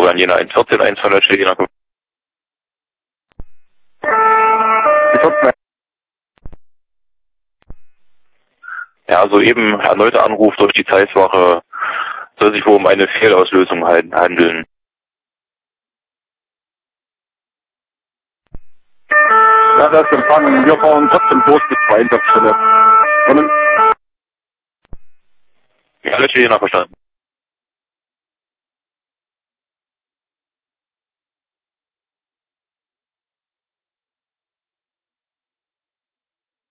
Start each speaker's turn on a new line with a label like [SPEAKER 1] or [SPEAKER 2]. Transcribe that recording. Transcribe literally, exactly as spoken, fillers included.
[SPEAKER 1] an Jena eins vierzehn eins von Deutsche Jena. Ja, soeben erneuter Anruf durch die Zeisswache, soll sich wohl um eine Fehlauslösung handeln.
[SPEAKER 2] Ja, das ist empfangen. Wir fahren trotzdem durch bis zur Einsatzstelle.
[SPEAKER 1] Ja, Deutsche Jena verstanden.